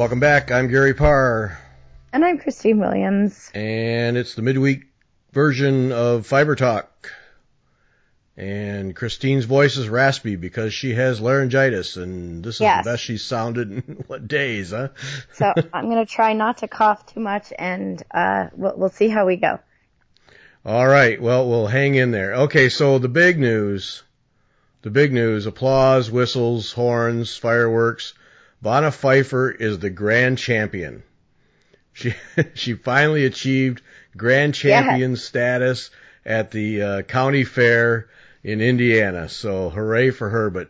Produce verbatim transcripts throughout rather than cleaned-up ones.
Welcome back. I'm Gary Parr. And I'm Christine Williams. And it's the midweek version of Fiber Talk. And Christine's voice is raspy because she has laryngitis, and this is yes. the best she's sounded in what days, huh? So I'm going to try not to cough too much, and uh, we'll, we'll see how we go. All right. Well, we'll hang in there. Okay, so the big news, the big news, applause, whistles, horns, fireworks. Vanna Pfeiffer is the grand champion. She she finally achieved grand champion yeah. status at the uh, county fair in Indiana. So hooray for her. But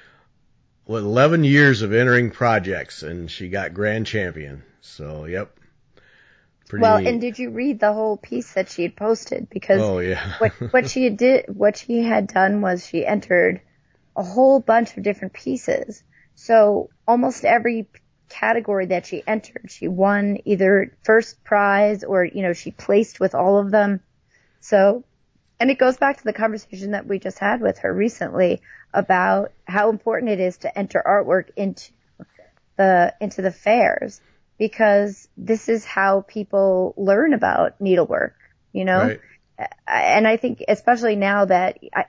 what, eleven years of entering projects, and she got grand champion. So, yep. Pretty well, neat. And did you read the whole piece that she had posted? Because oh, yeah. what, what she did, what she had done was she entered a whole bunch of different pieces. So almost every category that she entered, she won either first prize or, you know, she placed with all of them. So, and it goes back to the conversation that we just had with her recently about how important it is to enter artwork into the, into the fairs, because this is how people learn about needlework, you know? Right. And I think especially now that I,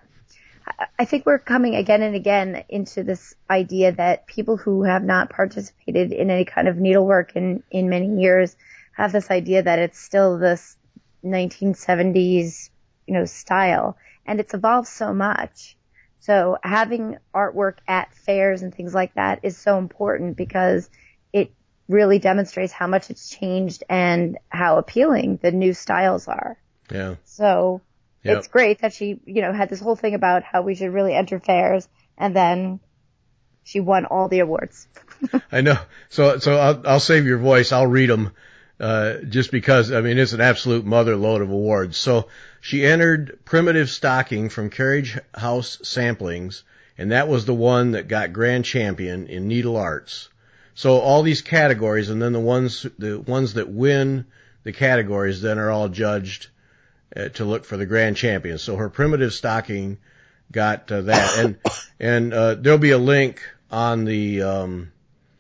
I think we're coming again and again into this idea that people who have not participated in any kind of needlework in, in many years have this idea that it's still this nineteen seventies, you know, style. And it's evolved so much. So having artwork at fairs and things like that is so important because it really demonstrates how much it's changed and how appealing the new styles are. Yeah. So Yep. It's great that she, you know, had this whole thing about how we should really enter fairs, and then she won all the awards. I know. So, so I'll, I'll save your voice. I'll read them, uh, just because, I mean, it's an absolute mother load of awards. So she entered Primitive Stocking from Carriage House Samplings, and that was the one that got grand champion in needle arts. So all these categories, and then the ones, the ones that win the categories then are all judged Uh, to look for the grand champion. So her Primitive Stocking got uh, that, and and uh, there'll be a link on the um,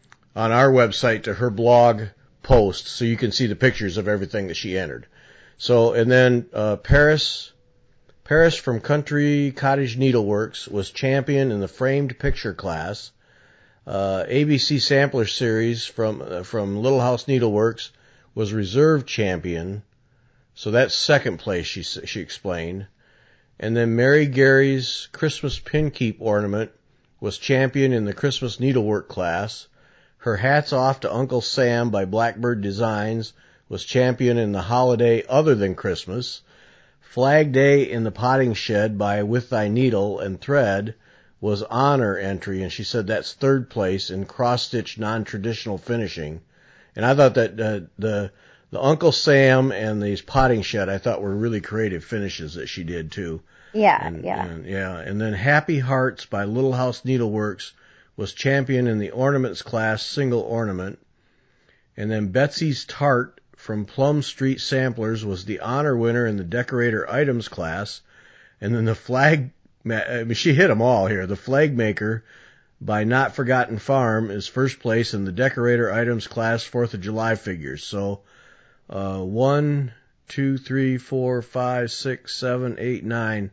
on our website to her blog post, so you can see the pictures of everything that she entered. So and then uh, Paris Paris from Country Cottage Needleworks was champion in the framed picture class. Uh, A B C Sampler Series from uh, from Little House Needleworks was reserve champion. So that's second place, she she explained. And then Mary Gary's Christmas Pin Keep ornament was champion in the Christmas needlework class. Her Hats Off to Uncle Sam by Blackbird Designs was champion in the holiday other than Christmas. Flag Day in the Potting Shed by With Thy Needle and Thread was honor entry, and she said that's third place in cross-stitch non-traditional finishing. And I thought that uh, the The Uncle Sam and these Potting Shed, I thought were really creative finishes that she did too. Yeah, and, yeah. And, yeah. And then Happy Hearts by Little House Needleworks was champion in the ornaments class single ornament. And then Betsy's Tart from Plum Street Samplers was the honor winner in the decorator items class. And then the flag, I mean, she hit them all here. The Flag Maker by Not Forgotten Farm is first place in the decorator items class fourth of July figures. So, Uh, one, two, three, four, five, six, seven, eight, nine,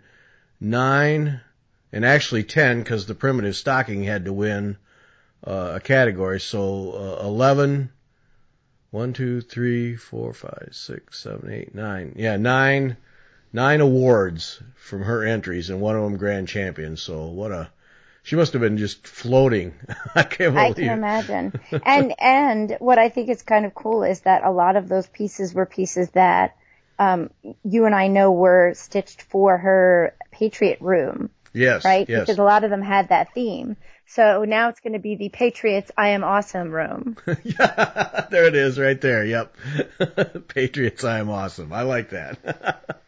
nine, and actually ten because the Primitive Stocking had to win uh, a category. So uh, eleven, one, two, three, four, five, six, seven, eight, nine. Yeah, nine, nine awards from her entries, and one of them grand champion. So what a She must have been just floating. I can't believe I can imagine. And and what I think is kind of cool is that a lot of those pieces were pieces that um, you and I know were stitched for her Patriot room. Yes. Right? Yes. Because a lot of them had that theme. So now it's going to be the Patriots I Am Awesome room. Yeah, there it is right there. Yep. Patriots I Am Awesome. I like that.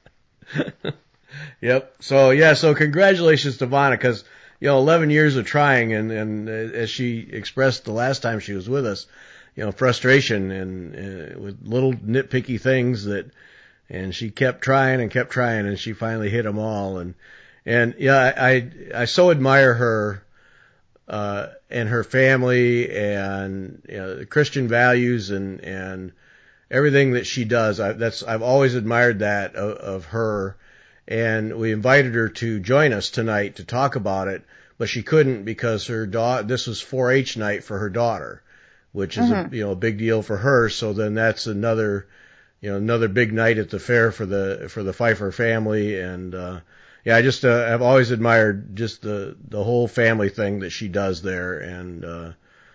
Yep. So, yeah, so congratulations to Vanna, because, you know, eleven years of trying, and, and uh, as she expressed the last time she was with us, you know, frustration and uh, with little nitpicky things that, and she kept trying and kept trying, and she finally hit them all. And, and yeah, I, I, I so admire her, uh, and her family and, you know, Christian values and, and everything that she does. I, that's, I've always admired that of, of her. And we invited her to join us tonight to talk about it, but she couldn't because her daughter, this was four H night for her daughter, which is mm-hmm. a, you know, a big deal for her. So then that's another, you know, another big night at the fair for the, for the Pfeiffer family. And, uh, yeah, I just, uh, I've always admired just the, the whole family thing that she does there. And, uh,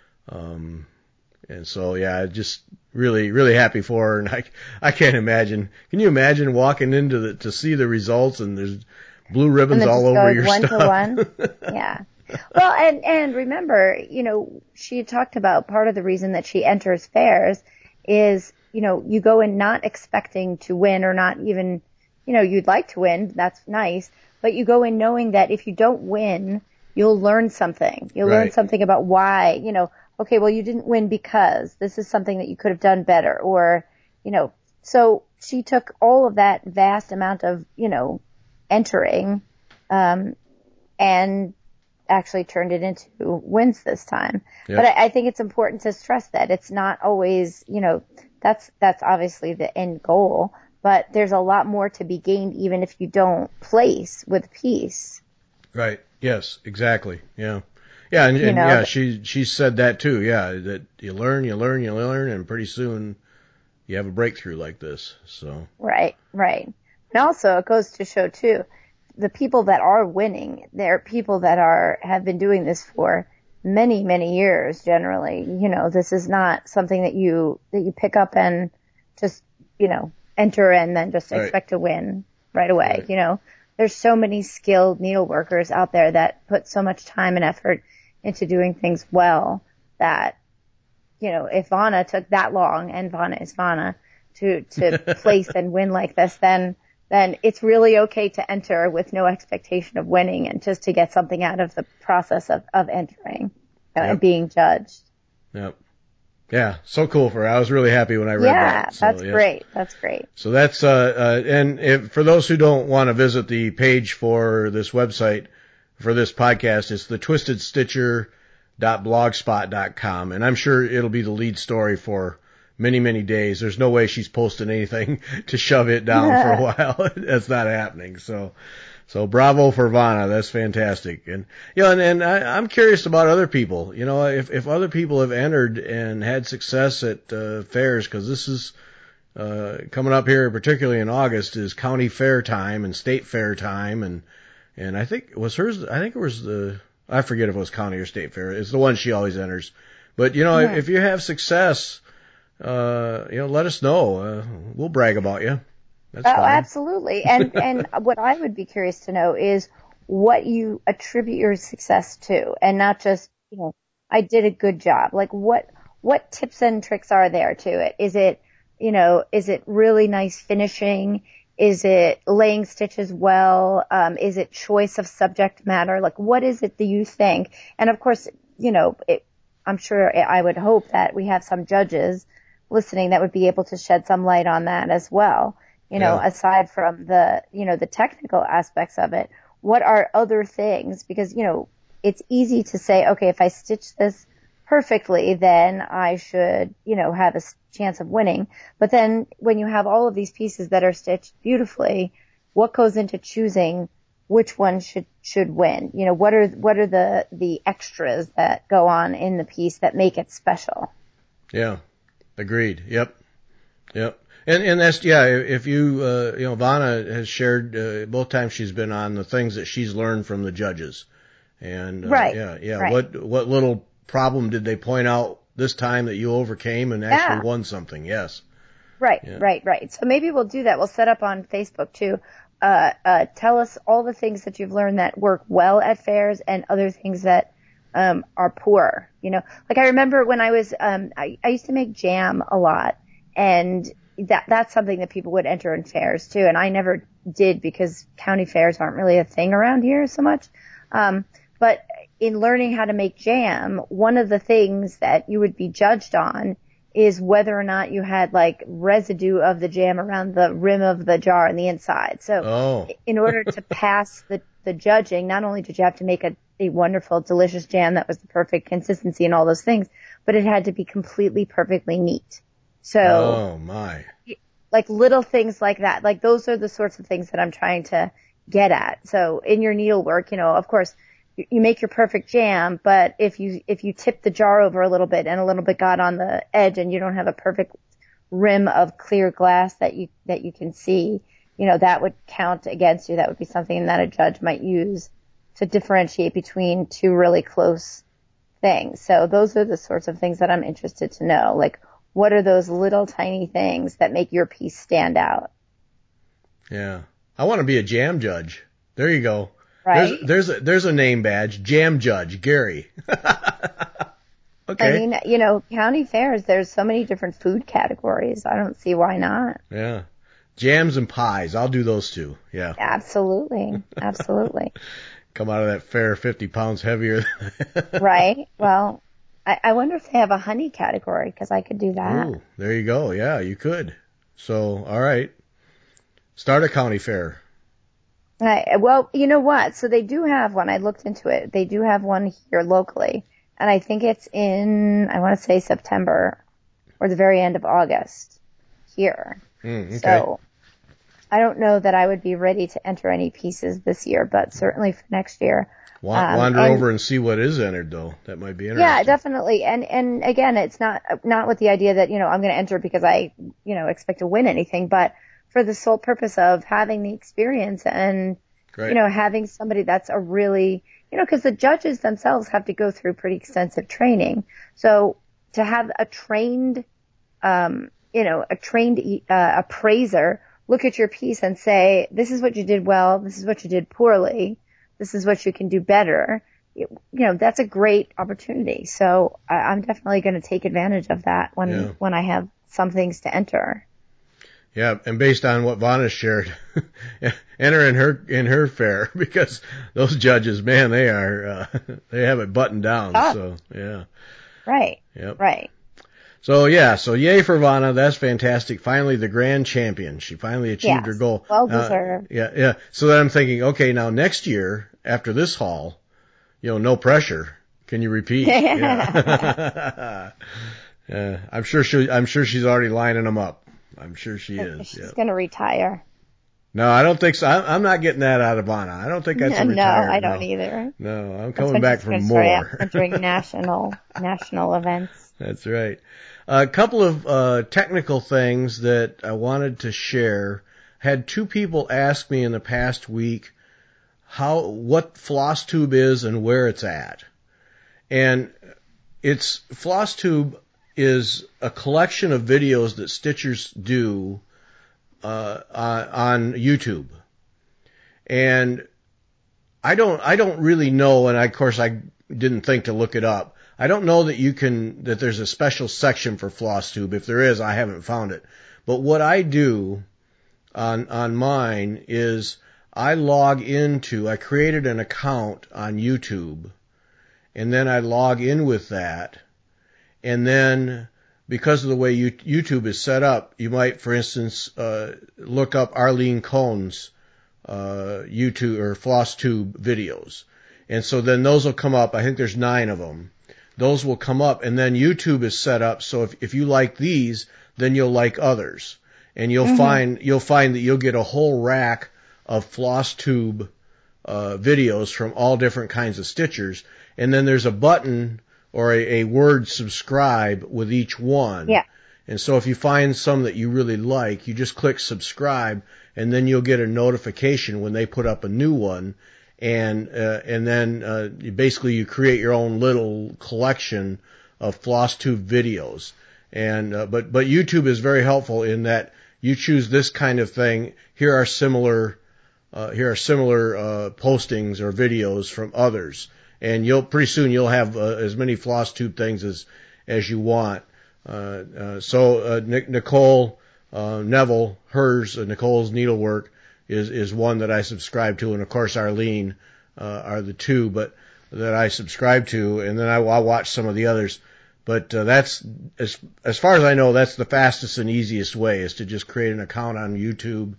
um, and so, yeah, just really, really happy for her. And I, I can't imagine, can you imagine walking into the, to see the results and there's blue ribbons all over your one stuff? One to one. Yeah. Well, and, and remember, you know, she had talked about part of the reason that she enters fairs is, you know, you go in not expecting to win or not even, you know, you'd like to win. That's nice. But you go in knowing that if you don't win, you'll learn something. You'll right. learn something about why, you know, okay, well, you didn't win because this is something that you could have done better or, you know, so she took all of that vast amount of, you know, entering, um, and actually turned it into wins this time. Yep. But I, I think it's important to stress that it's not always, you know, that's, that's obviously the end goal, but there's a lot more to be gained even if you don't place with peace. Right. Yes, exactly. Yeah. Yeah, and, and you know, yeah, she she said that too. Yeah, that you learn, you learn, you learn, and pretty soon you have a breakthrough like this. So right, right, and also it goes to show too, the people that are winning, they're people that are have been doing this for many, many years. Generally, you know, this is not something that you that you pick up and just you know enter and then just expect right. to win right away. Right. You know, there's so many skilled needle workers out there that put so much time and effort into doing things well that, you know, if Vanna took that long, and Vanna is Vanna, to, to place and win like this, then, then it's really okay to enter with no expectation of winning and just to get something out of the process of, of entering uh, yep. and being judged. Yep. Yeah. So cool for her. I was really happy when I read yeah, that. So, that's yes. great. That's great. So that's, uh, uh, and if, for those who don't want to visit the page for this website, for this podcast, it's the twisted stitcher dot blogspot dot com, and I'm sure it'll be the lead story for many, many days. There's no way she's posting anything to shove it down for a while. That's not happening. So, so bravo for Vanna. That's fantastic. And, you know, and, and I, I'm curious about other people. You know, if, if other people have entered and had success at, uh, fairs, cause this is, uh, coming up here, particularly in August, is county fair time and state fair time. And, and I think, was hers, I think it was the, I forget if it was county or state fair. It's the one she always enters. But, you know, yeah. if you have success, uh, you know, let us know. Uh, we'll brag about you. That's oh, fine. Absolutely. And, and what I would be curious to know is what you attribute your success to, and not just, you know, I did a good job. Like what, what tips and tricks are there to it? Is it, you know, is it really nice finishing? Is it laying stitches well? Um, is it choice of subject matter? Like, what is it that you think? And of course, you know, it, I'm sure it, I would hope that we have some judges listening that would be able to shed some light on that as well. You know, yeah. aside from the, you know, the technical aspects of it, what are other things? Because, you know, it's easy to say, okay, if I stitch this perfectly, then I should, you know, have a chance of winning. But then when you have all of these pieces that are stitched beautifully, what goes into choosing which one should, should win? You know, what are, what are the, the extras that go on in the piece that make it special? Yeah. Agreed. Yep. Yep. And, and that's, yeah, if you, uh, you know, Vanna has shared, uh, both times she's been on the things that she's learned from the judges. And, uh, right. yeah, yeah. Right. What, what little problem did they point out this time that you overcame and actually yeah. won something? Yes. Right, yeah. right, right. So maybe we'll do that. We'll set up on Facebook too. Uh, uh, tell us all the things that you've learned that work well at fairs and other things that, um, are poor. You know, like I remember when I was, um, I, I used to make jam a lot, and that, that's something that people would enter in fairs too. And I never did because county fairs aren't really a thing around here so much. Um, but in learning how to make jam, one of the things that you would be judged on is whether or not you had like residue of the jam around the rim of the jar on the inside. So oh. in order to pass the, the judging, not only did you have to make a, a wonderful, delicious jam that was the perfect consistency and all those things, but it had to be completely perfectly neat. So, oh my, like little things like that, like those are the sorts of things that I'm trying to get at. So in your needlework, you know, of course, you, you make your perfect jam, but if you if you tip the jar over a little bit and a little bit got on the edge and you don't have a perfect rim of clear glass that you that you can see, you know, that would count against you. That would be something that a judge might use to differentiate between two really close things. So those are the sorts of things that I'm interested to know. Like, what are those little tiny things that make your piece stand out? Yeah. I want to be a jam judge. There you go. Right. There's, there's a, there's a name badge. Jam judge, Gary. Okay. I mean, you know, county fairs, there's so many different food categories. I don't see why not. Yeah. Jams and pies. I'll do those two. Yeah. Absolutely. Absolutely. Come out of that fair fifty pounds heavier. Right. Well, I, I wonder if they have a honey category, because I could do that. Ooh, there you go. Yeah, you could. So, all right. Start a county fair. I, well, you know what? So they do have one. I looked into it. They do have one here locally. And I think it's in, I want to say September or the very end of August here. Mm, okay. So I don't know that I would be ready to enter any pieces this year, but certainly for next year. Um, Wander and, over and see what is entered, though. That might be interesting. Yeah, definitely. And and again, it's not not with the idea that, you know, I'm going to enter because I, you know, expect to win anything, but for the sole purpose of having the experience and, Great. you know, having somebody that's a really, you know, because the judges themselves have to go through pretty extensive training. So to have a trained, um, you know, a trained uh, appraiser look at your piece and say, this is what you did well, this is what you did poorly, this is what you can do better, you know, that's a great opportunity. So I, I'm definitely going to take advantage of that when, yeah. when I have some things to enter. Yeah, and based on what Vanna shared, enter in her in her fair, because those judges, man, they are uh, they have it buttoned down. Oh. So yeah, right, yep. right. So yeah, so yay for Vanna, that's fantastic. Finally, the grand champion. She finally achieved yes. her goal. Well deserved. Uh, yeah, yeah. So then I'm thinking, okay, now next year after this haul, you know, no pressure. Can you repeat? yeah. uh, I'm sure she. I'm sure she's already lining them up. I'm sure she is. She's yep. going to retire. No, I don't think so. I'm not getting that out of Vanna. I don't think that's a no, retire. No, I don't no. either. No, I'm coming back for more. Entering national national events. That's right. A couple of uh, technical things that I wanted to share. Had two people ask me in the past week how what floss tube is and where it's at. And it's floss tube is a collection of videos that stitchers do uh, on YouTube, and I don't I don't really know, and I, of course I didn't think to look it up. I don't know that you can that there's a special section for floss tube. If there is, I haven't found it. But what I do on on mine is I log into I created an account on YouTube, and then I log in with that. And then, because of the way YouTube is set up, you might, for instance, uh, look up Arlene Cohn's uh, YouTube or floss tube videos. And so then those will come up. I think there's nine of them. Those will come up, and then YouTube is set up so if, if you like these, then you'll like others. And you'll mm-hmm. find you'll find that you'll get a whole rack of floss tube uh, videos from all different kinds of stitchers. And then there's a button or a, a word subscribe with each one. Yeah. And so if you find some that you really like, you just click subscribe, and then you'll get a notification when they put up a new one. And uh, and then uh, you basically you create your own little collection of floss tube videos. And uh, but but YouTube is very helpful in that you choose this kind of thing. Here are similar uh, here are similar uh, postings or videos from others. And you'll pretty soon you'll have uh, as many floss tube things as as you want. Uh, uh, so uh, Nicole uh, Neville, hers uh, Nicole's needlework is is one that I subscribe to, and of course Arlene uh, are the two, but that I subscribe to, and then I, I'll watch some of the others. But uh, that's as as far as I know, that's the fastest and easiest way is to just create an account on YouTube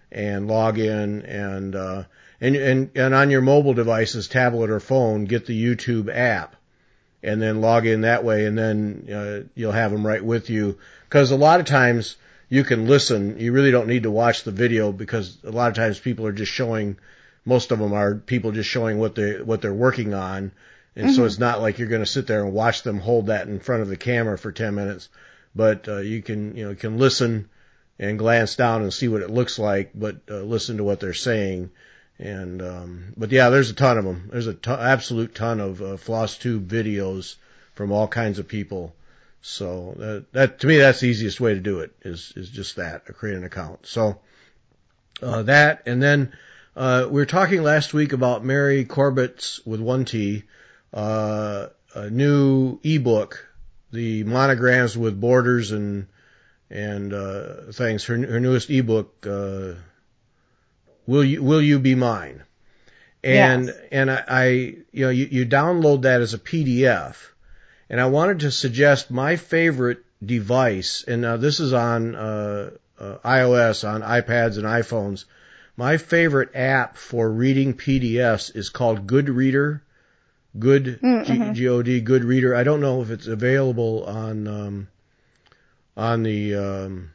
and log in and, uh, and, and, and on your mobile devices, tablet or phone, get the YouTube app and then log in that way, and then uh, you'll have them right with you. Because a lot of times you can listen. You really don't need to watch the video, because a lot of times people are just showing, most of them are people just showing what they what they're working on, and mm-hmm. so it's not like you're going to sit there and watch them hold that in front of the camera for ten minutes. But uh, you can you know can listen and glance down and see what it looks like, but uh, listen to what they're saying. And, um, but yeah, there's a ton of them. There's a t- absolute ton of, uh, FlossTube videos from all kinds of people. So that, that, to me, that's the easiest way to do it, is, is just that, or create an account. So, uh, that, and then, uh, we were talking last week about Mary Corbett's, with one T, uh, a new ebook, the monograms with borders and, and, uh, things. Her, her newest ebook, uh, Will you, will you be mine? And, yes. and I, I, you know, you, you download that as a P D F, and I wanted to suggest my favorite device, and now this is on, uh, uh, iOS, on iPads and iPhones. My favorite app for reading P D Fs is called Goodreader. Good, mm-hmm. G O D, Goodreader. I don't know if it's available on, um, on the, um,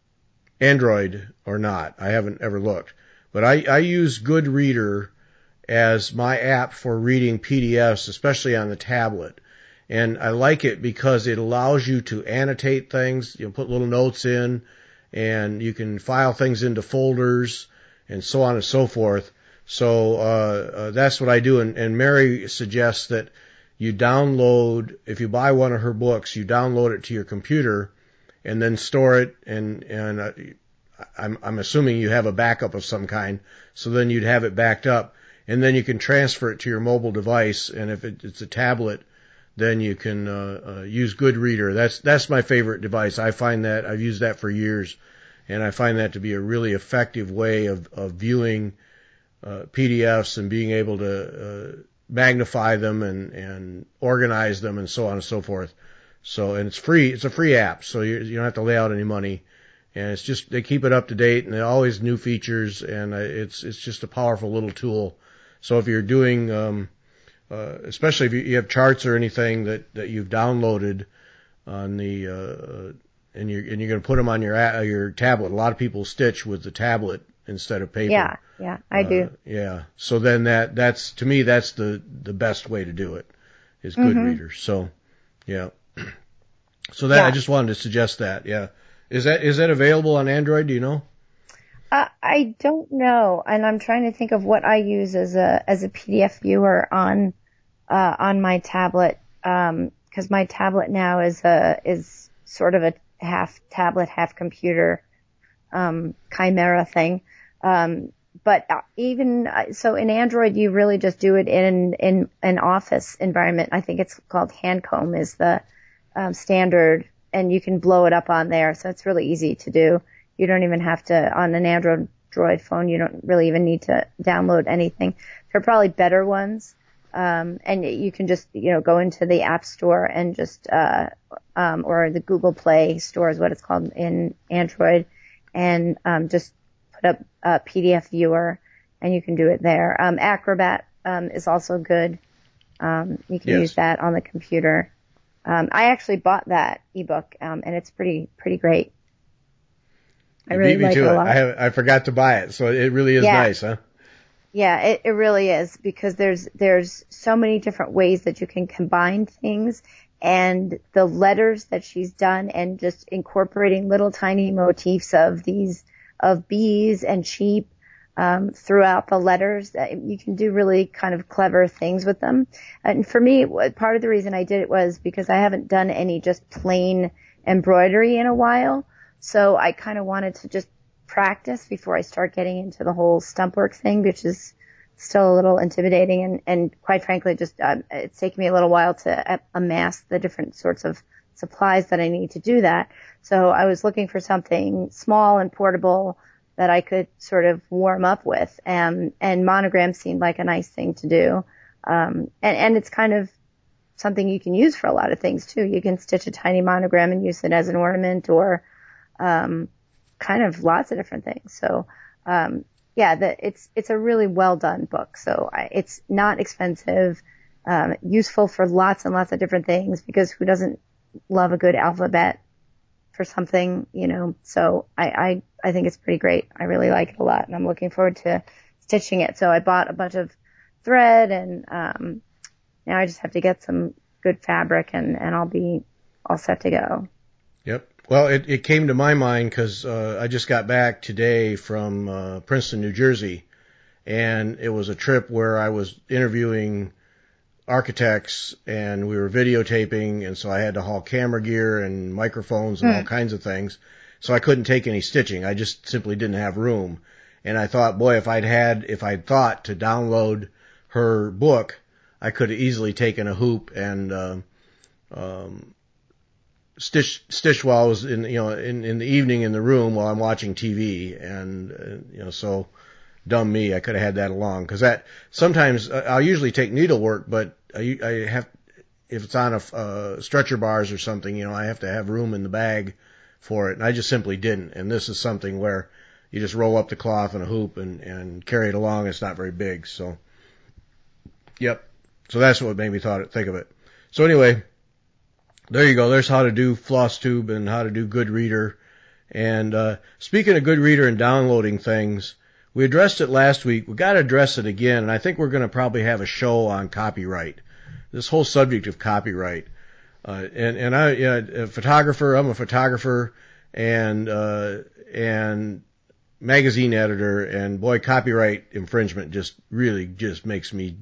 Android or not. I haven't ever looked. But I, I use Goodreader as my app for reading P D Fs, especially on the tablet. And I like it because it allows you to annotate things, you know, put little notes in, and you can file things into folders and so on and so forth. So, uh, uh that's what I do. And, and Mary suggests that you download, if you buy one of her books, you download it to your computer and then store it, and, and, uh, I'm, I'm assuming you have a backup of some kind, so then you'd have it backed up, and then you can transfer it to your mobile device, and if it, it's a tablet, then you can uh, uh, use Goodreader. That's that's my favorite device. I find that, I've used that for years, and I find that to be a really effective way of, of viewing uh, P D Fs and being able to uh, magnify them and, and organize them and so on and so forth. So, and it's free. It's a free app, so you, you don't have to lay out any money. And it's just, they keep it up to date, and there are always new features, and it's it's just a powerful little tool. So if you're doing, um, uh, especially if you, you have charts or anything that, that you've downloaded on the, uh, and you're and you're going to put them on your uh, your tablet. A lot of people stitch with the tablet instead of paper. Yeah, yeah, I uh, do. Yeah. So then that that's to me that's the the best way to do it, is Goodreader. Mm-hmm. So, yeah. So that yeah. I just wanted to suggest that. Yeah. Is that is that available on Android? Do you know? Uh, I don't know, and I'm trying to think of what I use as a as a P D F viewer on uh, on my tablet, because um, my tablet now is a is sort of a half tablet, half computer um, chimera thing. Um, but even so, in Android, you really just do it in in an office environment. I think it's called Handcomb is the um, standard. And you can blow it up on there, so it's really easy to do. You don't even have to, on an Android phone, you don't really even need to download anything. There are probably better ones, um, and you can just, you know, go into the App Store and just, uh, um, or the Google Play Store is what it's called in Android, and um, just put up a P D F viewer, and you can do it there. Um, Acrobat um, is also good. Um, you can yes. use that on the computer. Um, I actually bought that ebook, um, and it's pretty, pretty great. I you really beat me like to it a it. lot. I have, I forgot to buy it, so it really is yeah. nice, huh? Yeah, it, it really is, because there's, there's so many different ways that you can combine things, and the letters that she's done, and just incorporating little tiny motifs of these, of bees and sheep, um, throughout the letters. You can do really kind of clever things with them. And for me, part of the reason I did it was because I haven't done any just plain embroidery in a while. So I kind of wanted to just practice before I start getting into the whole stump work thing, which is still a little intimidating. And, and quite frankly, just, uh, it's taken me a little while to amass the different sorts of supplies that I need to do that. So I was looking for something small and portable that I could sort of warm up with. Um, and monograms seemed like a nice thing to do. Um, and, and it's kind of something you can use for a lot of things too. You can stitch a tiny monogram and use it as an ornament, or, um, kind of lots of different things. So, um, yeah, the, it's, it's a really well done book. So I, it's not expensive, um, useful for lots and lots of different things, because who doesn't love a good alphabet for something, you know? So I, I, I think it's pretty great. I really like it a lot, and I'm looking forward to stitching it. So I bought a bunch of thread, and, um, now I just have to get some good fabric, and, and I'll be all set to go. Yep. Well, it, it came to my mind because uh, I just got back today from uh, Princeton, New Jersey, and it was a trip where I was interviewing architects, and we were videotaping, and so I had to haul camera gear and microphones and mm. all kinds of things. So I couldn't take any stitching. I just simply didn't have room. And I thought, boy, if I'd had, if I'd thought to download her book, I could have easily taken a hoop and uh, um, Stitch, stitch while I was in, you know, in, in the evening in the room while I'm watching T V, and, uh, you know, so dumb me, I could have had that along, cause that, sometimes, uh, I'll usually take needlework, but I, I have, if it's on a, uh, stretcher bars or something, you know, I have to have room in the bag for it, and I just simply didn't, and this is something where you just roll up the cloth in a hoop and, and carry it along. It's not very big, so, yep, so that's what made me thought, think of it. So anyway, there you go. There's how to do FlossTube and how to do Goodreader. And uh, speaking of Goodreader and downloading things, we addressed it last week. We got to address it again, and I think we're going to probably have a show on copyright. This whole subject of copyright. Uh, and and I, yeah, a photographer. I'm a photographer and uh, and magazine editor. And boy, copyright infringement just really just makes me.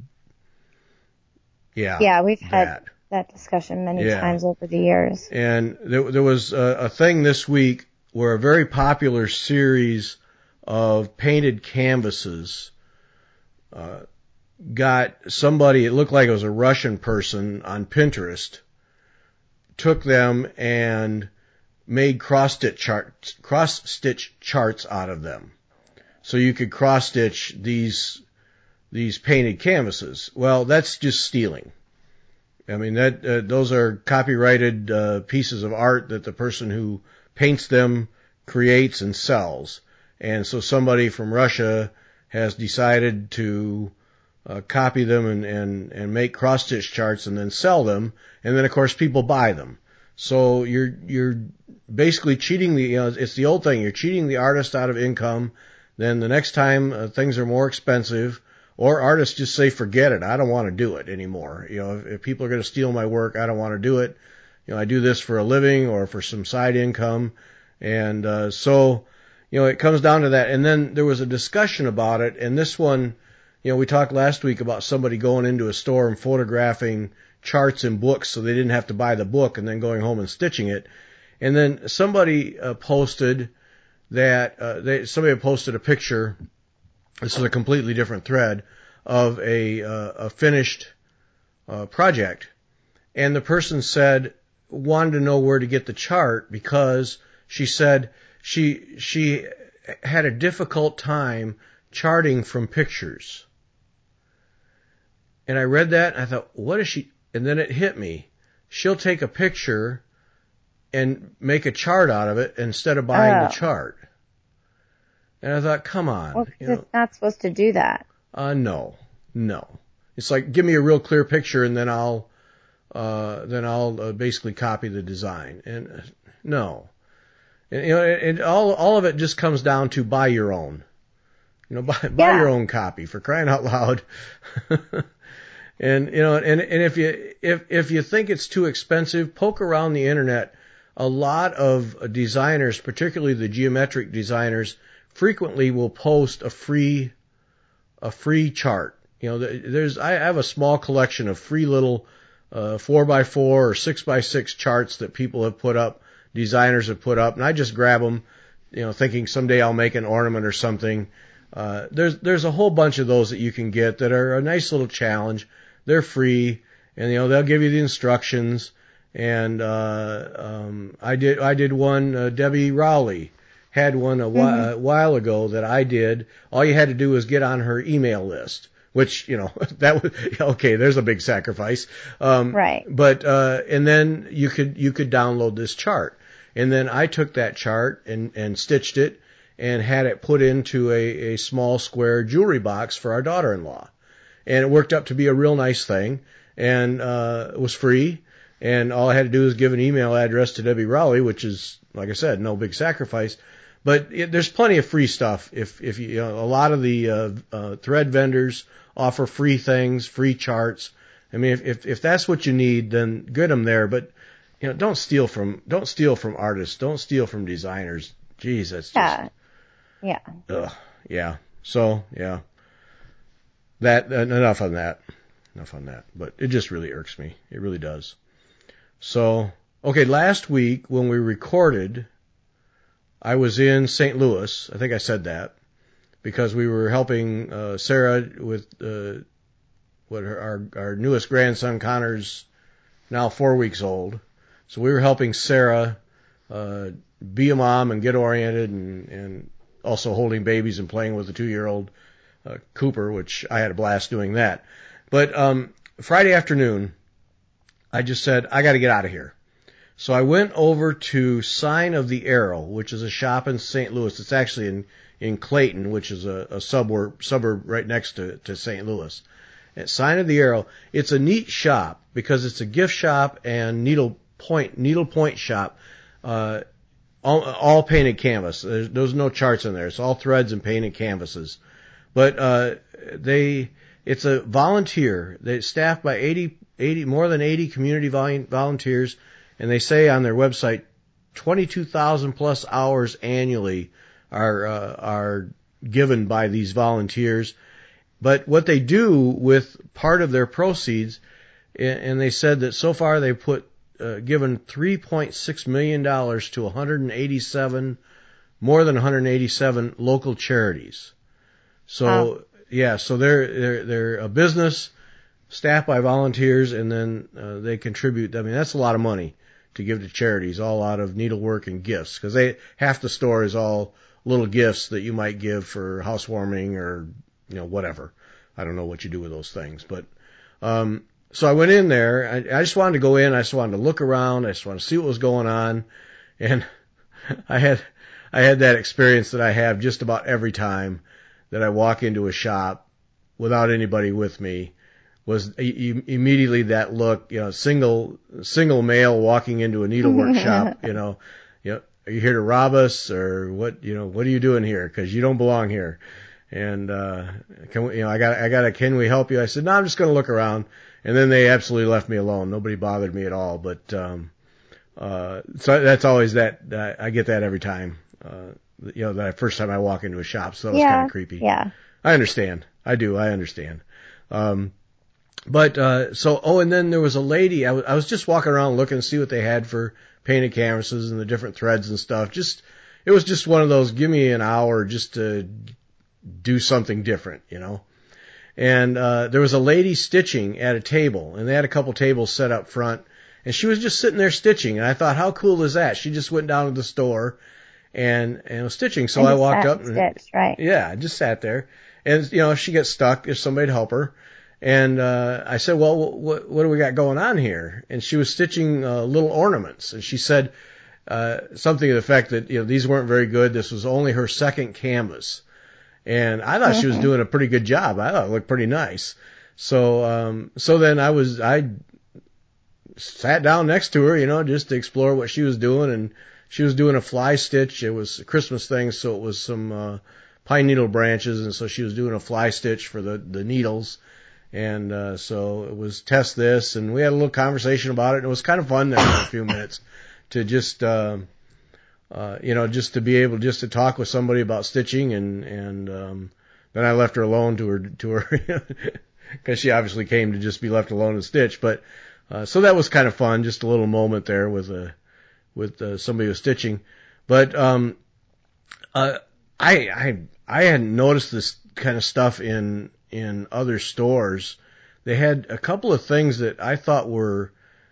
Yeah. Yeah, we've had. That. that discussion many yeah. times over the years. And there, there was a, a thing this week where a very popular series of painted canvases uh, got somebody, it looked like it was a Russian person on Pinterest, took them and made cross-stitch charts, cross-stitch charts out of them. So you could cross-stitch these, these painted canvases. Well, that's just stealing. I mean, that uh, those are copyrighted uh, pieces of art that the person who paints them creates and sells. And so somebody from Russia has decided to uh, copy them and, and, and make cross-stitch charts and then sell them. And then, of course, people buy them. So you're you're basically cheating the, you know, it's the old thing. You're cheating the artist out of income. Then the next time uh, things are more expensive, or artists just say, forget it, I don't want to do it anymore. You know, if, if people are going to steal my work, I don't want to do it. You know, I do this for a living or for some side income. And uh, so, you know, it comes down to that. And then there was a discussion about it. And this one, you know, we talked last week about somebody going into a store and photographing charts and books so they didn't have to buy the book and then going home and stitching it. And then somebody uh, posted that, uh, they, somebody posted a picture. This is a completely different thread of a, uh, a finished uh, project. And the person said, wanted to know where to get the chart because she said she, she had a difficult time charting from pictures. And I read that and I thought, what is she? And then it hit me. She'll take a picture and make a chart out of it instead of buying oh. the chart. And I thought, come on. Well, you know, it's not supposed to do that. Uh, no, no. It's like, give me a real clear picture and then I'll, uh, then I'll uh, basically copy the design. And uh, no. And, you know, and all, all of it just comes down to buy your own. You know, buy, buy yeah. your own copy, for crying out loud. And, you know, and, and if you, if, if you think it's too expensive, poke around the internet. A lot of designers, particularly the geometric designers, frequently will post a free, a free chart. You know, there's, I have a small collection of free little, uh, four by four or six by six charts that people have put up, designers have put up, and I just grab them, you know, thinking someday I'll make an ornament or something. Uh, there's, there's a whole bunch of those that you can get that are a nice little challenge. They're free, and, you know, they'll give you the instructions. And, uh, um, I did, I did one, uh, Debbie Rowley had one a, whi- mm-hmm. a while ago that I did. All you had to do was get on her email list, which, you know, that was, okay, there's a big sacrifice. Um, right. But, uh, and then you could, you could download this chart. And then I took that chart and, and stitched it and had it put into a, a small square jewelry box for our daughter-in-law. And it worked up to be a real nice thing, and uh, it was free. And all I had to do was give an email address to Debbie Rowley, which is, like I said, no big sacrifice. But it, there's plenty of free stuff. If if you, you know, a lot of the uh, uh, thread vendors offer free things, free charts. I mean, if, if if that's what you need, then get them there. But you know, don't steal from don't steal from artists. Don't steal from designers. Jeez, that's just yeah, yeah, ugh, yeah. So yeah, that uh, enough on that. Enough on that. But it just really irks me. It really does. So okay, last week when we recorded, I was in Saint Louis. I think I said that because we were helping uh, Sarah with uh, what her, our our newest grandson Connor's now four weeks old. So we were helping Sarah uh, be a mom and get oriented, and, and also holding babies and playing with the two-year-old uh, Cooper, which I had a blast doing that. But um, Friday afternoon, I just said, I got to get out of here. So I went over to Sign of the Arrow, which is a shop in Saint Louis. It's actually in, in Clayton, which is a, a suburb, suburb right next to, to Saint Louis. At Sign of the Arrow, it's a neat shop because it's a gift shop and needle point, needle point shop, uh, all, all painted canvas. There's, there's no charts in there. It's all threads and painted canvases. But, uh, they, it's a volunteer. They staffed by eighty, eighty, more than eighty community volunteers. And they say on their website, twenty-two thousand plus hours annually are, uh, are given by these volunteers. But what they do with part of their proceeds, and they said that so far they've put, uh, given three point six million dollars to one hundred eighty-seven, more than one hundred eighty-seven local charities. So, wow. yeah, so they're, they're, they're a business staffed by volunteers, and then, uh, they contribute. I mean, that's a lot of money to give to charities, all out of needlework and gifts, because they, half the store is all little gifts that you might give for housewarming or, you know, whatever. I don't know what you do with those things, but, um, so I went in there. I, I just wanted to go in. I just wanted to look around. I just wanted to see what was going on. And I had, I had that experience that I have just about every time that I walk into a shop without anybody with me, was e- immediately that look, you know, single, single male walking into a needlework shop, you know, you know, are you here to rob us or what, you know, what are you doing here? Cause you don't belong here. And, uh, can we, you know, I got, I got a, can we help you? I said, no, I'm just going to look around. And then they absolutely left me alone. Nobody bothered me at all. But, um, uh, so that's always that, uh, I get that every time, uh, you know, that first time I walk into a shop. So that was yeah, kind of creepy. Yeah. I understand. I do. I understand. Um, but, uh, so, oh, and then there was a lady, I, w- I was just walking around looking to see what they had for painted canvases and the different threads and stuff. Just, it was just one of those, give me an hour just to do something different, you know. And, uh, there was a lady stitching at a table, and they had a couple tables set up front, and she was just sitting there stitching, and I thought, how cool is that? She just went down to the store and, and was stitching. So and I walked up and, stitched, right. yeah, I just sat there. And, you know, if she gets stuck, there's somebody to help her. And, uh, I said, well, what, what do we got going on here? And she was stitching, uh, little ornaments. And she said, uh, something to the effect that, you know, these weren't very good. This was only her second canvas. And I thought mm-hmm. she was doing a pretty good job. I thought it looked pretty nice. So, um, so then I was, I sat down next to her, you know, just to explore what she was doing. And she was doing a fly stitch. It was a Christmas thing. So it was some, uh, pine needle branches. And so she was doing a fly stitch for the, the needles. And, uh, so it was test this, and we had a little conversation about it. And it was kind of fun there for a few minutes to just, um, uh, you know, just to be able just to talk with somebody about stitching. And, and, um, then I left her alone to her, to her, cause she obviously came to just be left alone and stitch. But, uh, so that was kind of fun. Just a little moment there with, uh, with, uh, somebody who was stitching. But, um, uh, I, I, I hadn't noticed this kind of stuff in, in other stores. They had a couple of things that I thought were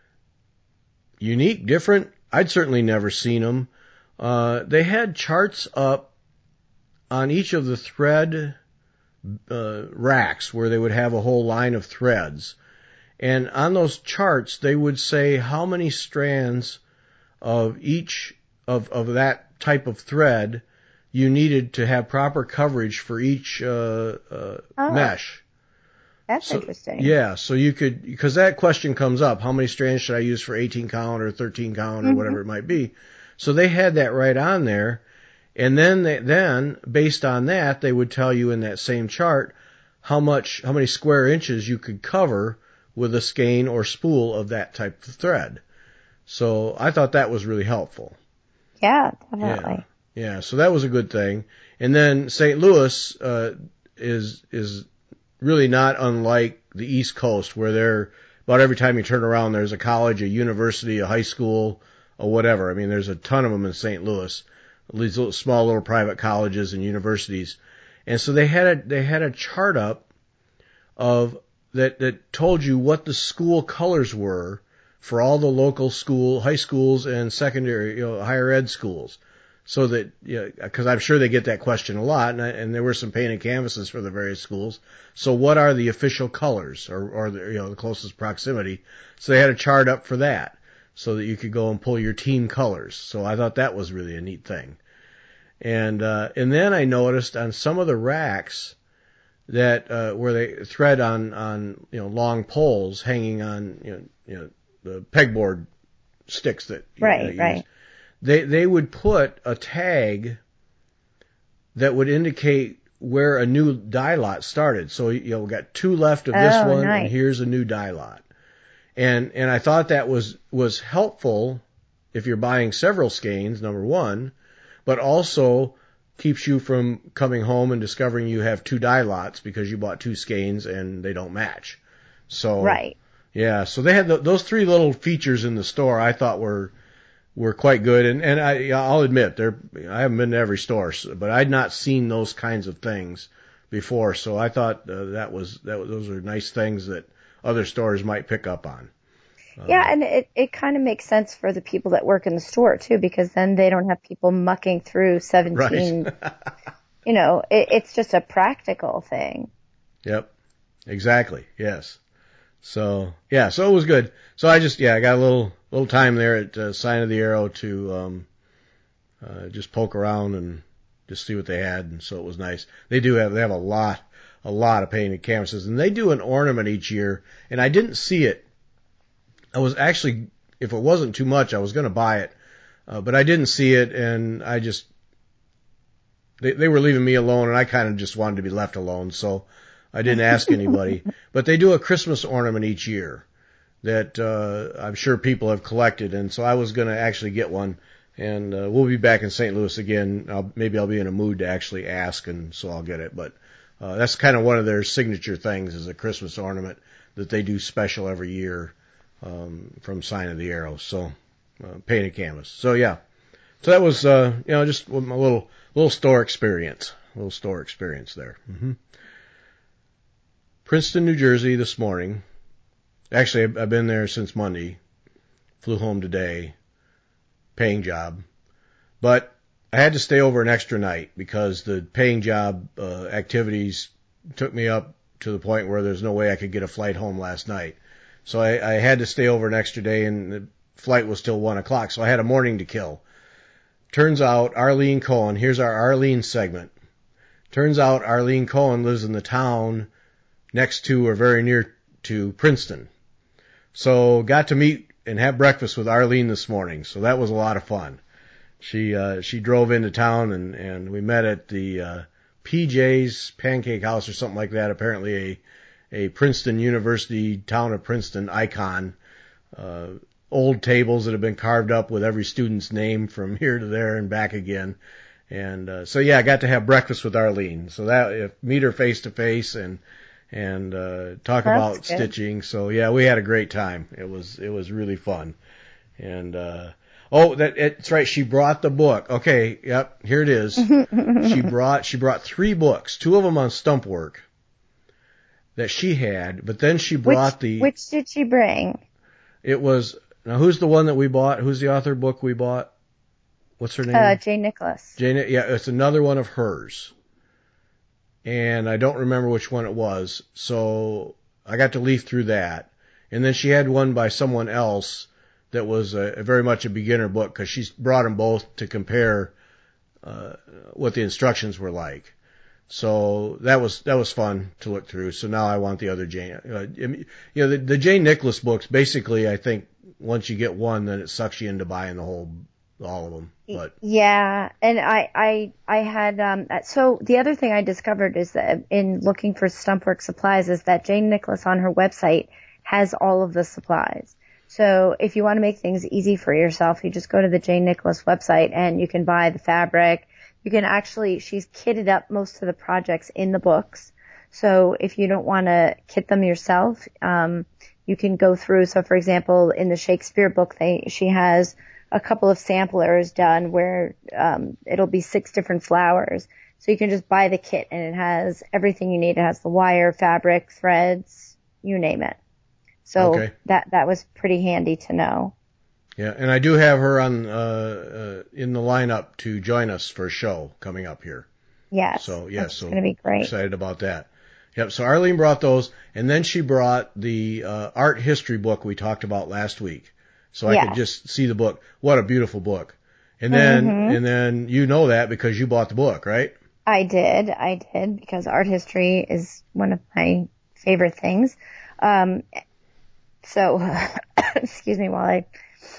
unique, different. I'd certainly never seen them. Uh, they had charts up on each of the thread, uh, racks where they would have a whole line of threads. And on those charts, they would say how many strands of each of, of that type of thread you needed to have proper coverage for each uh, uh, oh, mesh. That's so, interesting. Yeah, so you could, because that question comes up, how many strands should I use for eighteen count or thirteen count or Mm-hmm. whatever it might be? So they had that right on there, and then they, then based on that, they would tell you in that same chart how much, how many square inches you could cover with a skein or spool of that type of thread. So I thought that was really helpful. Yeah, definitely. Yeah, yeah. So that was a good thing. And then Saint Louis uh, is is really not unlike the East Coast, where there about every time you turn around, there's a college, a university, a high school, or whatever. I mean, there's a ton of them in Saint Louis, these little, small little private colleges and universities. And so they had a they had a chart up of that that told you what the school colors were for all the local school, high schools and secondary, you know, higher ed schools. So that, you know, because I'm sure they get that question a lot, and, I, and there were some painted canvases for the various schools. So what are the official colors, or, or the, you know, the closest proximity? So they had a chart up for that, so that you could go and pull your team colors. So I thought that was really a neat thing. And uh, and then I noticed on some of the racks that uh, where they thread on on you know long poles hanging on you know you know the pegboard sticks that you, right that you right. use. They they would put a tag that would indicate where a new die lot started. So you know, we got two left of this Oh, one, nice. and here's a new die lot. And and I thought that was was helpful if you're buying several skeins, number one, but also keeps you from coming home and discovering you have two die lots because you bought two skeins and they don't match. So Right. yeah, so they had the, those three little features in the store I thought were were quite good, and and I I'll admit they're I haven't been to every store, but I'd not seen those kinds of things before, so I thought uh, that was that was, those are nice things that other stores might pick up on. Yeah, Um, and it it kind of makes sense for the people that work in the store too, because then they don't have people mucking through seventeen. right. You know, it, it's just a practical thing. Yep. Exactly. Yes. So yeah, so it was good. So I just yeah, I got a little little time there at uh, Sign of the Arrow to um, uh, just poke around and just see what they had, and so it was nice. They do have they have a lot a lot of painted canvases, and they do an ornament each year. And I didn't see it. I was actually, if it wasn't too much, I was going to buy it, uh, but I didn't see it, and I just they they were leaving me alone, and I kind of just wanted to be left alone, so I didn't ask anybody. But they do a Christmas ornament each year that uh, I'm sure people have collected, and so I was going to actually get one. And uh, we'll be back in Saint Louis again. I'll, maybe I'll be in a mood to actually ask, and so I'll get it. But uh, that's kind of one of their signature things, is a Christmas ornament that they do special every year um, from Sign of the Arrow. So uh, painted canvas. So yeah, so that was uh, you know just a little little store experience, a little store experience there. Mm-hmm. Princeton, New Jersey this morning. Actually, I've been there since Monday. Flew home today. Paying job. But I had to stay over an extra night because the paying job uh, activities took me up to the point where there's no way I could get a flight home last night. So I, I had to stay over an extra day, and the flight was till one o'clock, so I had a morning to kill. Turns out Arlene Cohen, here's our Arlene segment. Turns out Arlene Cohen lives in the town next to or very near to Princeton. So got to meet and have breakfast with Arlene this morning. So that was a lot of fun. She uh, she drove into town, and, and we met at the uh, P J's Pancake House or something like that. Apparently a a Princeton University, town of Princeton icon. Uh, old tables that have been carved up with every student's name from here to there and back again. And uh, so yeah, I got to have breakfast with Arlene. So that uh, meet her face to face and and uh, talk That's about good. stitching. So yeah, we had a great time. It was it was really fun. And uh, oh, that it's right. She brought the book. Okay, yep, here it is. she brought she brought three books, two of them on stump work that she had, but then she brought which, the. Which did she bring? It was now. Who's the one that we bought? Who's the author book we bought? What's her name? Uh, Jay Nicholas. Jane. Yeah, it's another one of hers. And I don't remember which one it was, so I got to leaf through that. And then she had one by someone else that was a, a very much a beginner book, because she's brought them both to compare uh, what the instructions were like. So that was that was fun to look through. So now I want the other Jane. Uh, you know, the, the Jane Nicholas books. Basically, I think once you get one, then it sucks you into buying the whole all of them. But yeah, and I I I had um. So the other thing I discovered is that in looking for Stumpworks supplies is that Jane Nicholas on her website has all of the supplies. So if you want to make things easy for yourself, you just go to the Jane Nicholas website and you can buy the fabric. You can actually, she's kitted up most of the projects in the books. So if you don't want to kit them yourself, um, you can go through. So for example, in the Shakespeare book, they, she has a couple of samplers done where, um, it'll be six different flowers. So you can just buy the kit and it has everything you need. It has the wire, fabric, threads, you name it. So okay. that, that was pretty handy to know. Yeah, and I do have her on uh, uh, in the lineup to join us for a show coming up here. Yes. So yes, it's so going to be great. Excited about that. Yep. So Arlene brought those, and then she brought the uh, art history book we talked about last week, so I yeah. could just see the book. What a beautiful book! And then mm-hmm. and then you know that because you bought the book, right? I did. I did because art history is one of my favorite things. Um, so excuse me while I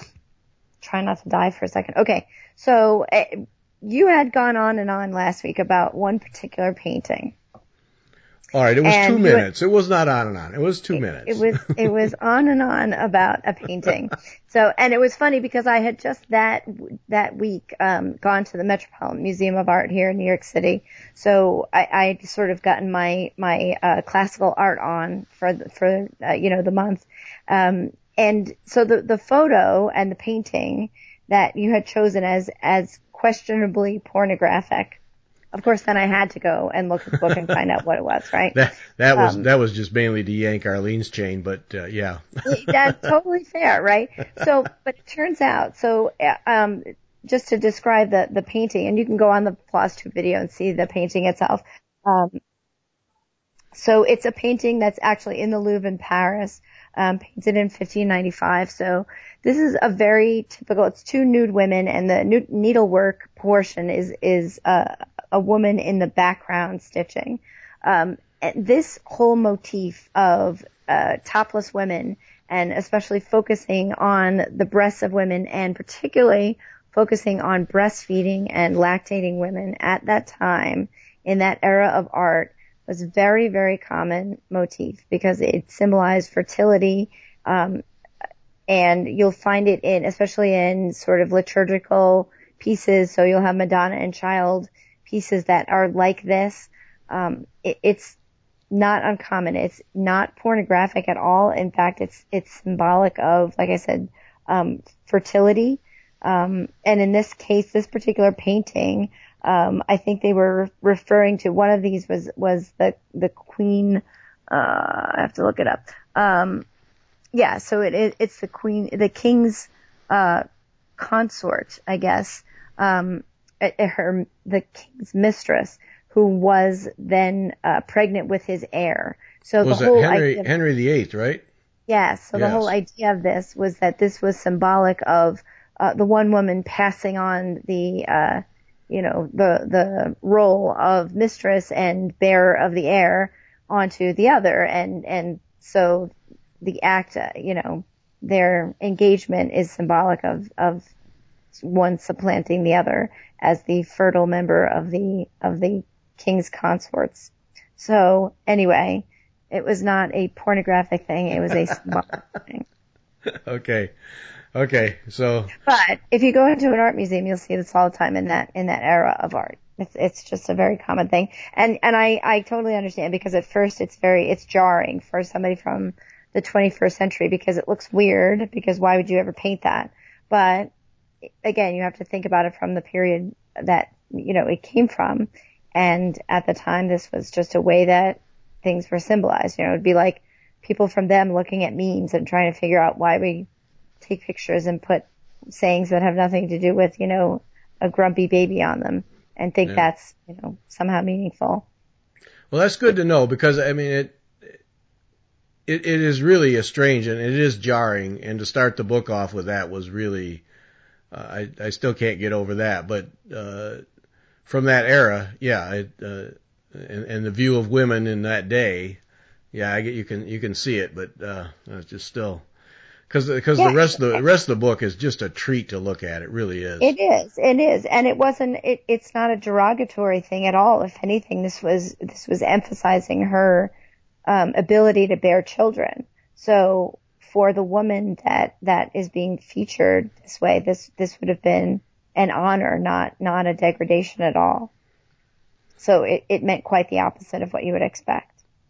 try not to die for a second. Okay. So uh, you had gone on and on last week about one particular painting. All right. It was and two minutes. Had, it was not on and on. It was two it, minutes. It was, it was on and on about a painting. So, and it was funny because I had just that, that week, um, gone to the Metropolitan Museum of Art here in New York City. So I, I sort of gotten my, my, uh, classical art on for, the, for, uh, you know, the month. Um, And so the, the photo and the painting that you had chosen as, as questionably pornographic, of course, then I had to go and look at the book and find out what it was, right? That, that was, um, that was just mainly to yank Arlene's chain, but, uh, yeah. That's totally fair, right? So, but it turns out, so, um, just to describe the, the painting, and you can go on the FlosStube video and see the painting itself. Um, so it's a painting that's actually in the Louvre in Paris. Um, painted in fifteen ninety-five. So this is a very typical, it's two nude women and the needlework portion is, is, uh, a woman in the background stitching. Um, and this whole motif of, uh, topless women and especially focusing on the breasts of women and particularly focusing on breastfeeding and lactating women at that time in that era of art was a very, very common motif because it symbolized fertility, um, and you'll find it in, especially in sort of liturgical pieces. So you'll have Madonna and Child pieces that are like this. Um, it, it's not uncommon. It's not pornographic at all. In fact, it's, it's symbolic of, like I said, um, fertility. Um, and in this case, this particular painting, Um, I think they were referring to one of these was, was the, the queen, uh, I have to look it up. Um, yeah, so it, it, it's the queen, the king's, uh, consort, I guess, um, her, the king's mistress who was then, uh, pregnant with his heir. So was the whole that Henry, idea, Henry the Eighth, right? Yes. So yes. the whole idea of this was that this was symbolic of, uh, the one woman passing on the, uh, you know, the, the role of mistress and bearer of the heir onto the other. And, and so the act, uh, you know, their engagement is symbolic of, of one supplanting the other as the fertile member of the, of the king's consorts. So anyway, it was not a pornographic thing. It was a symbolic thing. Okay. Okay, so. But if you go into an art museum, you'll see this all the time in that, in that era of art. It's, it's just a very common thing. And, and I, I totally understand because at first it's very, it's jarring for somebody from the twenty-first century because it looks weird because why would you ever paint that? But again, you have to think about it from the period that, you know, it came from. And at the time, this was just a way that things were symbolized. You know, it'd be like people from them looking at memes and trying to figure out why we take pictures and put sayings that have nothing to do with, you know, a grumpy baby on them and think yeah. that's, you know, somehow meaningful. Well, that's good to know because, I mean, it, it, it is really a strange and it is jarring. And to start the book off with that was really, uh, I, I still can't get over that. But, uh, from that era, yeah, it, uh, and, and the view of women in that day, yeah, I get you can you can see it, but uh, it's just still because because Yeah. the rest of the, the rest of the book is just a treat to look at. It really is. It is. It is. And it wasn't, it, it's not a derogatory thing at all. If anything, this was, this was emphasizing her, um, ability to bear children. So for the woman that, that is being featured this way, this, this would have been an honor, not, not a degradation at all. So it, it meant quite the opposite of what you would expect.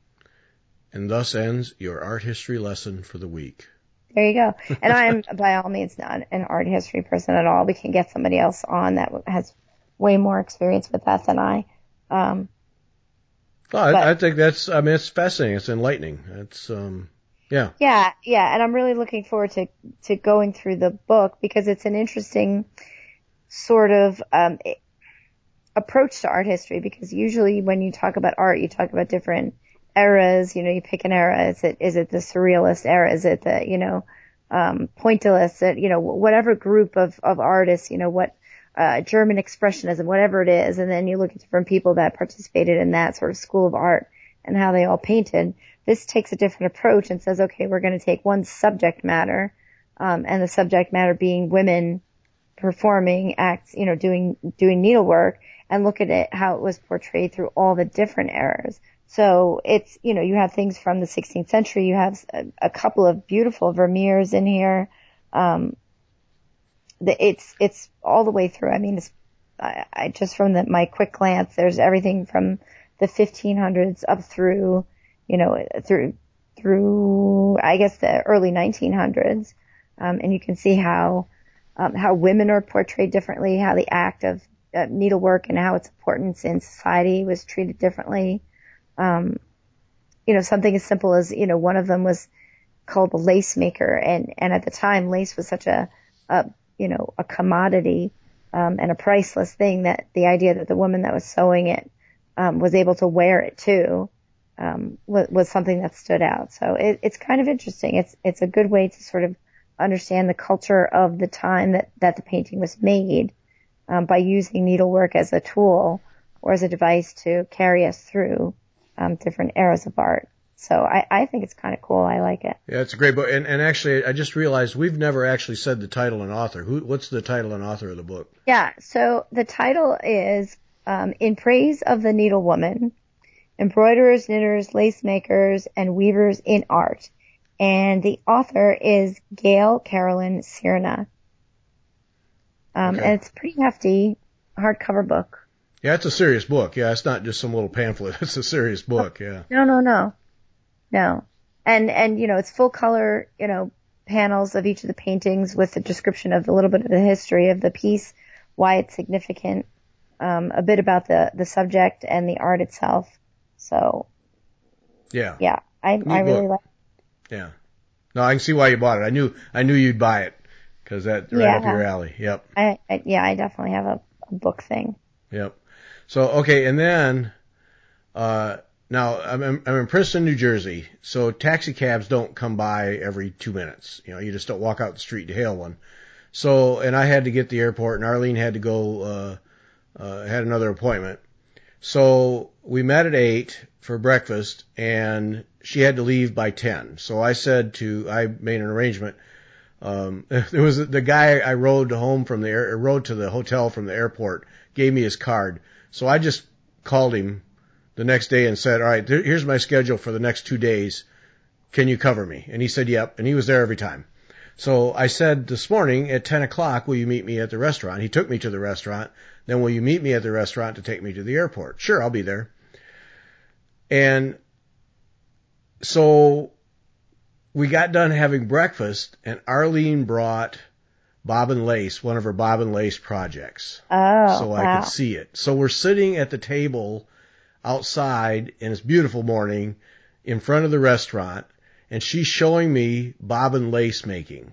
And thus ends your art history lesson for the week. There you go. And I'm by all means not an art history person at all. We can get somebody else on that has way more experience with that than I. Um, well, I, I think that's, I mean, it's fascinating. It's enlightening. It's, um, yeah. Yeah, yeah. And I'm really looking forward to, to going through the book because it's an interesting sort of, um, approach to art history because usually when you talk about art, you talk about different eras, you know, you pick an era. Is it, is it the surrealist era? Is it the, you know, um, pointillist, you know, whatever group of, of artists, you know, what, uh, German expressionism, whatever it is. And then you look at different people that participated in that sort of school of art and how they all painted. This takes a different approach and says, okay, we're going to take one subject matter, um, and the subject matter being women performing acts, you know, doing, doing needlework and look at it, how it was portrayed through all the different eras. So it's, you know, you have things from the sixteenth century. You have a, a couple of beautiful Vermeers in here. Um, the, it's, it's all the way through. I mean, it's, I, I just from the, my quick glance, there's everything from the fifteen hundreds up through, you know, through, through, I guess the early nineteen hundreds. Um, and you can see how, um, how women are portrayed differently, how the act of uh, needlework and how its importance in society was treated differently. Um, you know, something as simple as, you know, one of them was called a lace maker. And, and at the time, lace was such a, a you know, a commodity, um, and a priceless thing that the idea that the woman that was sewing it, um, was able to wear it too, um, was, was something that stood out. So it, it's kind of interesting. It's, it's a good way to sort of understand the culture of the time that, that the painting was made, um, by using needlework as a tool or as a device to carry us through Um, different eras of art. So I, I think it's kind of cool. I like it. Yeah, it's a great book. And, and actually, I just realized we've never actually said the title and author. Who? What's the title and author of the book? Yeah. So the title is um, In Praise of the Needlewoman, Embroiderers, Knitters, Lace Makers, and Weavers in Art. And the author is Gail Carolyn Cierna. Um, Okay. And it's a pretty hefty hardcover book. Yeah, it's a serious book. Yeah, it's not just some little pamphlet. It's a serious book. Yeah. No, no, no, no. And, and, you know, it's full color, you know, panels of each of the paintings with a description of a little bit of the history of the piece, why it's significant, um, a bit about the, the subject and the art itself. So. Yeah. Yeah, I, I really like it. Yeah. No, I can see why you bought it. I knew, I knew you'd buy it because that's right yeah, up your alley. Yep. I, I, yeah, I definitely have a, a book thing. Yep. So, okay, and then, uh, now I'm, I'm in Princeton, New Jersey, so taxi cabs don't come by every two minutes. You know, you just don't walk out the street to hail one. So, and I had to get to the airport and Arlene had to go, uh, uh, had another appointment. So we met at eight for breakfast and she had to leave by ten. So I said to, I made an arrangement. Um, there was the guy I rode home from the air, rode to the hotel from the airport, gave me his card. So I just called him the next day and said, all right, here's my schedule for the next two days. Can you cover me? And he said, yep. And he was there every time. So I said this morning at ten o'clock, will you meet me at the restaurant? He took me to the restaurant. Then will you meet me at the restaurant to take me to the airport? Sure, I'll be there. And so we got done having breakfast and Arlene brought Bobbin Lace, one of her Bobbin Lace projects. Oh, so wow. I could see it. So we're sitting at the table outside and it's a beautiful morning in front of the restaurant and she's showing me Bobbin Lace making.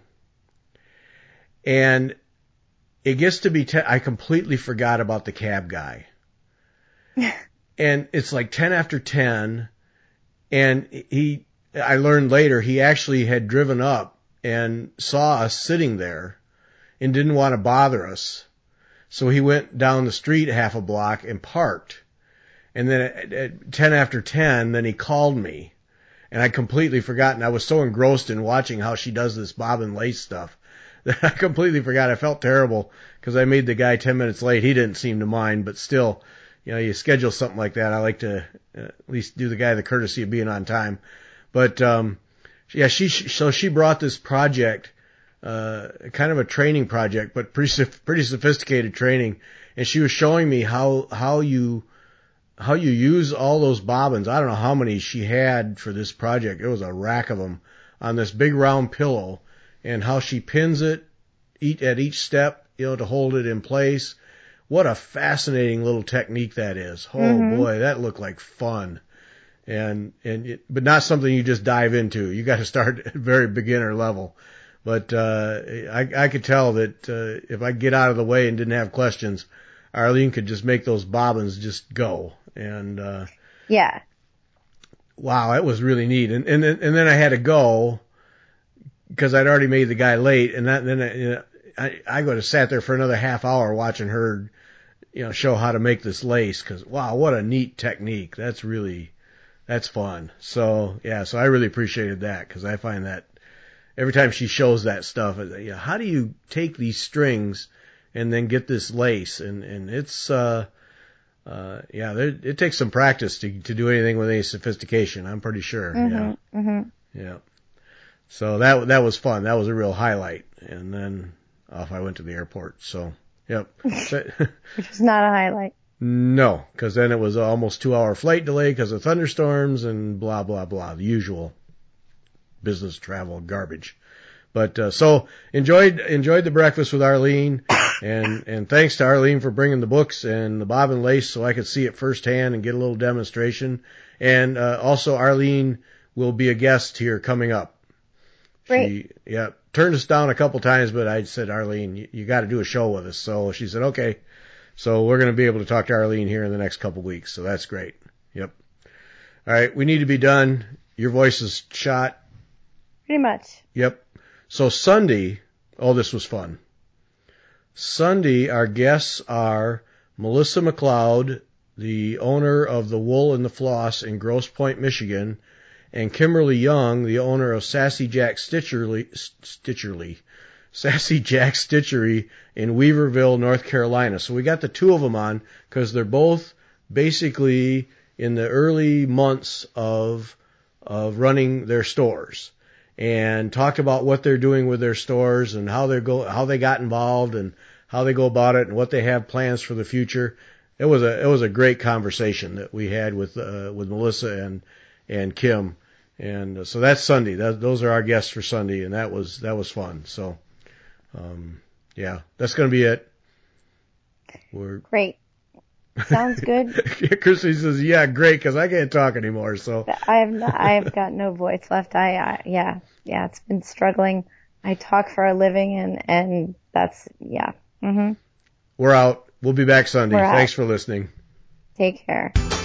And it gets to be, ten, I completely forgot about the cab guy. And it's like ten after ten and he, I learned later he actually had driven up and saw us sitting there and didn't want to bother us. So he went down the street half a block and parked. And then at, at ten after ten, then he called me. And I completely forgotten. I was so engrossed in watching how she does this bob and lace stuff that I completely forgot. I felt terrible because I made the guy ten minutes late. He didn't seem to mind, but still, you know, you schedule something like that. I like to uh, at least do the guy the courtesy of being on time. But, um, yeah, she, so she brought this project, uh, kind of a training project, but pretty, pretty sophisticated training. And she was showing me how, how you, how you use all those bobbins. I don't know how many she had for this project. It was a rack of them on this big round pillow, and how she pins it each, at each step, you know, to hold it in place. What a fascinating little technique that is. Oh mm-hmm. boy, that looked like fun. And, and, it, but not something you just dive into. You got to start at very beginner level. But, uh, I, I could tell that, uh, if I get out of the way and didn't have questions, Arlene could just make those bobbins just go. And, uh, yeah. Wow, that was really neat. And, and, and then I had to go because I'd already made the guy late. And that, then I, you know, I, I would have sat there for another half hour watching her, you know, show how to make this lace. Cause wow, what a neat technique. That's really, that's fun. So yeah, so I really appreciated that because I find that every time she shows that stuff, you know, how do you take these strings and then get this lace? And, and it's, uh, uh, yeah, there, it takes some practice to, to do anything with any sophistication. I'm pretty sure. Mm-hmm, yeah. Mm-hmm. Yeah. So that, that was fun. That was a real highlight. And then off I went to the airport. So, yep. Which is not a highlight. No, because then it was an almost two hour flight delay because of thunderstorms and blah, blah, blah. The usual business travel garbage. But, uh, so enjoyed, enjoyed the breakfast with Arlene, and, and thanks to Arlene for bringing the books and the bob and lace so I could see it firsthand and get a little demonstration. And, uh, also Arlene will be a guest here coming up. Great. She, yeah, turned us down a couple times, but I said, Arlene, you, you got to do a show with us. So she said, okay. So we're going to be able to talk to Arlene here in the next couple weeks. So that's great. Yep. All right. We need to be done. Your voice is shot. Pretty much. Yep. So Sunday, oh, this was fun. Sunday, our guests are Melissa McLeod, the owner of the Wool and the Floss in Grosse Pointe, Michigan, and Kimberly Young, the owner of Sassy Jack Stitcherly, Stitcherly, Sassy Jack Stitchery in Weaverville, North Carolina. So we got the two of them on because they're both basically in the early months of of running their stores, and talked about what they're doing with their stores and how they go, how they got involved and how they go about it and what they have plans for the future. It was a it was a great conversation that we had with uh, with Melissa and and Kim, and so that's Sunday. That, those are our guests for Sunday, and that was that was fun. So. Um, yeah, that's going to be it. We're great. Sounds good. Christy says, yeah, great, because I can't talk anymore. So I have no, I have got no voice left. I, I yeah yeah it's been struggling. I talk for a living, and and that's yeah. Mhm. We're out. We'll be back Sunday. We're Thanks out. for listening. Take care.